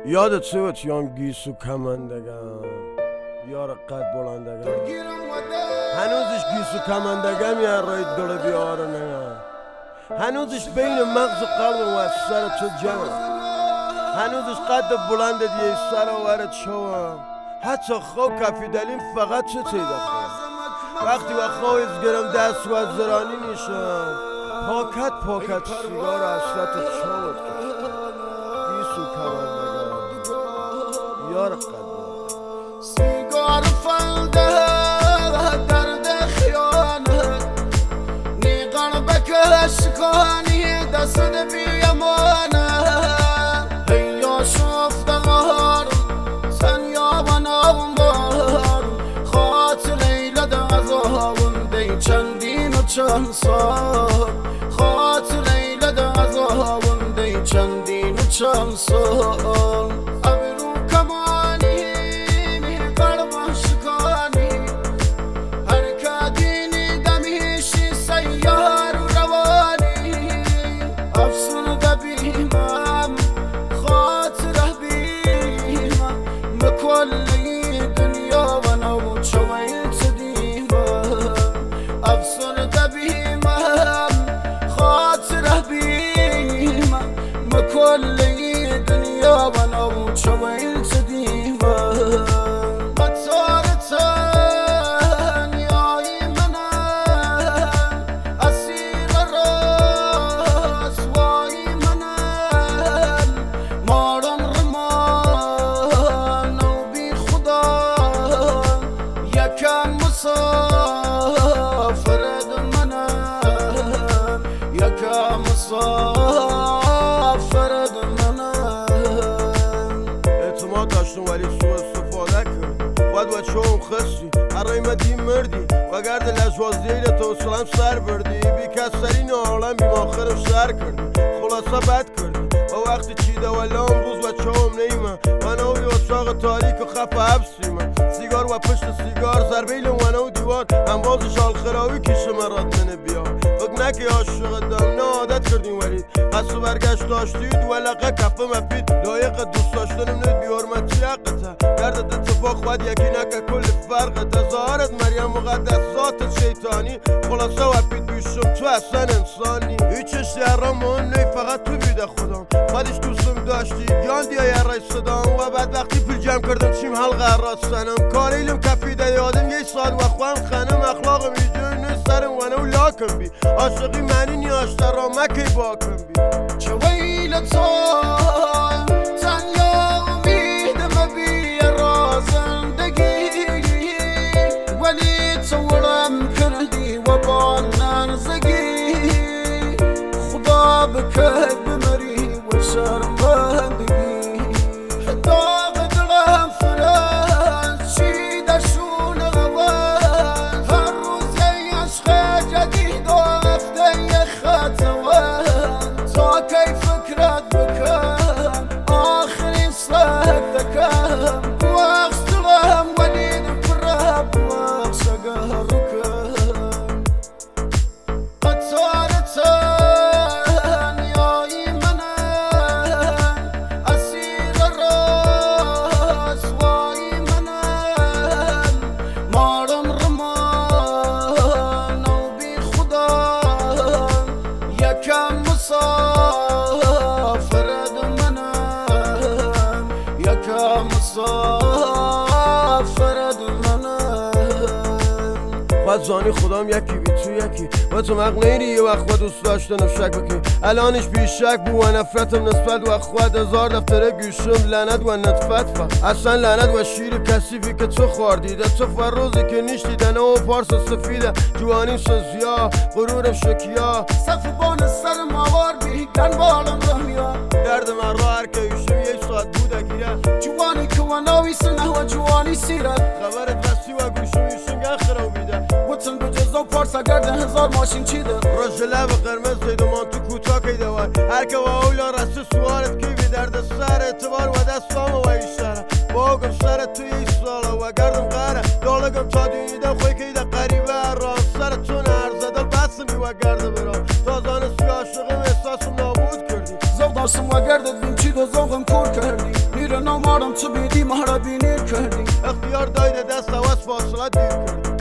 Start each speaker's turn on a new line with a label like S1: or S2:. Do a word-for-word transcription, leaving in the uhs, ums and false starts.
S1: یادت چه بود یان گیسو کمندگم یار قد بلندگم هنوزش گیسو کمندگم یه رای دل بیاره نگم هنوزش بین مغز و قلب و سر تو جمع هنوزش قد بلند دیگه سر و ورد شوم حتی خواه کفی دلیم فقط چه تیده خواهم وقتی و خواهیز گرم دست و زرانی نیشم پاکت پاکت سیگار اصلت چود گیسو کمندگم یار قد
S2: سیگار فلده درد خیانه نیقن بکش کانی دست بیامانه هیا شفت غار سن یا بنام بار خاط لیلد عذابون دی چندین و چند سال خاط لیلد عذابون دی چندین و چند سال كل دنيا وانا وشويت ديما بتصارتن يا يمنا اسير الراس وايمنا مارم رمان وبي خدا يا كان مسافر دمنا يا كان مسافر
S1: ولی سو استفاده کرد باید و چون خستی حرایمتی مردی و گرد لجوازیه تو سلام سر بردی بی کسرین عالم بی ماخرم سر کردی خلاصه بد کردی و وقتی چیده و لام روز و چون نیمه و نوی و چاق تاریک و خف حبسی من سیگار و پشت سیگار زربیل و نو دیوار هم باز شال خراوی کشه مرات منه بیا فکر نکی عاشق دم نه عادت کردیم ولید قصد برگشت داشتید و لقه کفه مپید لایق دوست داشتنم نید بی حرمتی حقته گردت اتفاق باید یکی نکه کل فرقته ظاهرت مریم مقدس ذات شیطانی خلاصه و پید بیشم تو اصلا انسانی هیچش دیرم اون نی فقط تو بیده خودم خودش دوستم داشتی یان دیگه یه رای صدام و بعد وقتی پول جمع کردم چیم حلقه راستنم کاریلم کفیده یادم یه سال و خوام خانم اخلاقم ایجون نسترم و نو لاکم بی عاشقی منی نیاشتر را مکی باکم بی
S2: چه ویل تو تنیا امید مبی را زندگی ولی تورم کردی و با نرزگی خدا بکه بمری و شرمندگی داغ دلم فرد چیده شون غوان هر روز یه عشق جدید و هفته یه خطوان تا کی فکرت بکن آخرین صحتکم بوخش دلم ولید پره بوخش اگر بکن قطارتن یای منن اسیر راس وای منن مارم رمان و بی خدا یکم مسافر دمنم یکم مسافر دمنم
S1: باید زانی خودم یکی بی تو یکی با تو مق نیری یه وقت با دوست داشتنم شک بکی الانش بی شک بو و نفرتم نسبت و خود هزار دفتره گوشم لعنت و نطفت فقط اصلا لعنت و شیر کسیفی که تو خوردیده تو فروزی که نیشتی دنه و پارس سفیده جوانی سزیا غرورم شکیا
S2: سقف بان سر موار بی دنبالم رهمیا
S1: درد من را هر که ایشم یک ساعت بوده گیره
S2: جوانی که و ناوی سنه و جوانی سیرت
S1: خبرت رسی و گوشم ایشم گخرم بیده
S2: وطن به جزا و پارسا گرده هزار ماشین چیده
S1: رش لب قرمز دیدو من تو کوتا که دوار هر که و اولا رسته سوارت که بی درد سر اعتبار و دستام و ایشتره باگم سر توی ای ساله و گردم قره دالگم تا دیدم خوی که ایده قریبه را سر تو نرزدل بسمی و گرده برا تازانه سی عاشقم احساسم نابود کردی
S2: زو داشتم و گردت بیم چی دو زوغم کور کردی میرن مارم تو بیدی ما را بینی کردی
S1: اختیار دایده دست واس فاصله دیر کردی